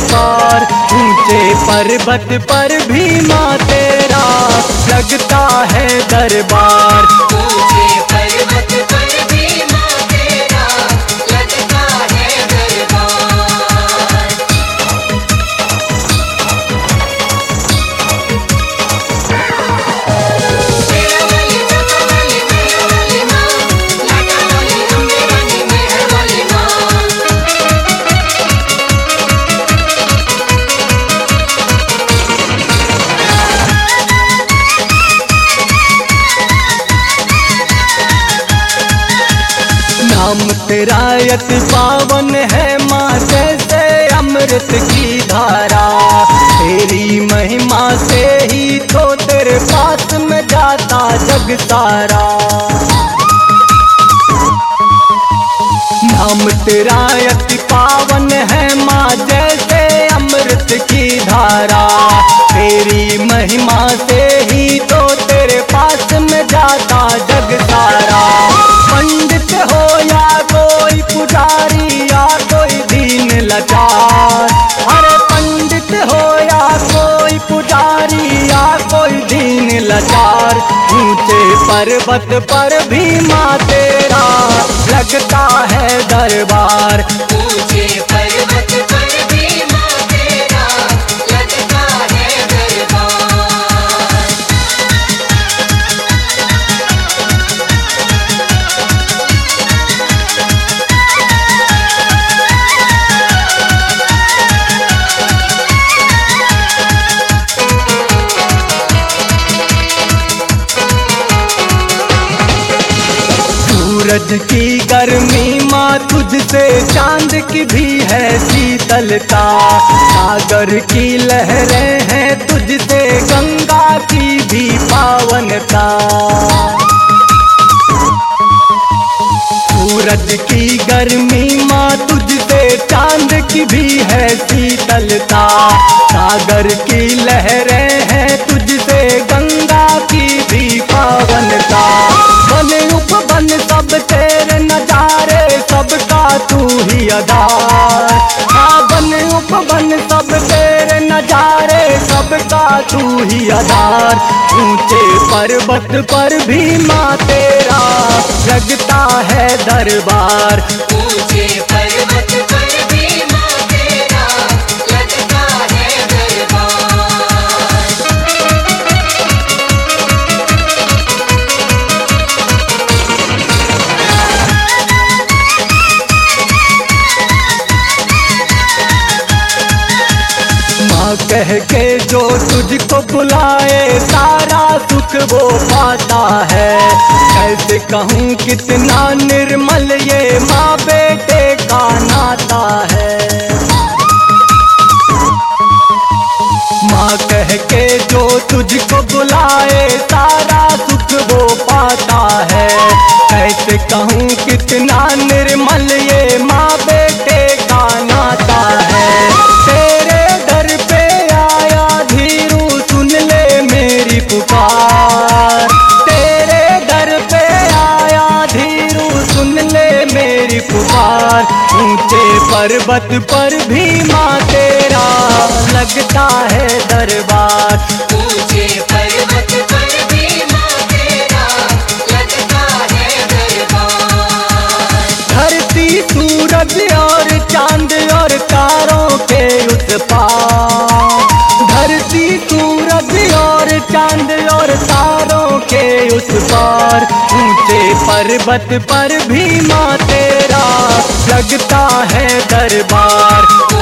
दरबार। ऊंचे पर्वत पर भी माँ तेरा लगता है दरबार। ऊंचे पर्वत पर भी माँ तेरा लगता है दरबार। मेरा वाली जगह वाली मेरा वाली माँ, लाडा वाली अम्बे वाली मेहर वाली माँ। नाम तेरा अति पावन है माँ, जैसे अमृत की धारा। तेरी महिमा से ही तो तेरे पास में जाता जग सारा। नाम तेरा अति पावन है माँ, जैसे अमृत की धारा। तेरी महिमा से ही तो तेरे पास में जाता जग सारा। पंडित हो या कोई पुजारी या कोई दीन लाचार, अरे पंडित हो या कोई पुजारी या कोई दीन लाचार। ऊंचे पर्वत पर भी माँ तेरा लगता है दरबार। ऊंचे पर्वत पर भी माँ तेरा लगता है दरबार। सूरज की गर्मी माँ तुझसे, चांद की भी है शीतलता। सागर की लहरें हैं तुझसे, गंगा की भी पावनता। सूरज की गर्मी माँ तुझसे, चांद की भी है शीतलता। सागर की लहरें हैं तुझसे, गंगा की भी पावनता। बन उपबन सब तेरे नजारे, सबका तू ही आधार। हाँ बन उपबन सब तेरे नजारे, सबका तू ही आधार। ऊंचे पर्वत पर भी माँ तेरा लगता है दरबार। ऊंचे पर्वत पर भी माँ तेरा लगता है दरबार। माँ कह के जो तुझको बुलाए, सारा सुख वो पाता है। कैसे कहूँ कितना निर्मल ये माँ बेटे का नाता है। माँ कह के जो तुझको बुलाए, सारा सुख वो पाता है। कैसे कहूँ कितना निर्मल ये माँ बेटे का नाता है। तेरे दर पे आया धीरू, सुन ले मेरी पुकार। तेरे दर पे आया धीरू, सुन ले मेरी पुकार। ऊंचे पर्वत पर भी माँ तेरा लगता है दरबार। ऊंचे पर्वत पर भी माँ तेरा लगता है दरबार। धरती सूरज और चांद और तारों के उस पार। धरती सूरज और चांद और तारों के उस पार। ऊंचे पर्वत पर भी माँ तेरा लगता है दरबार।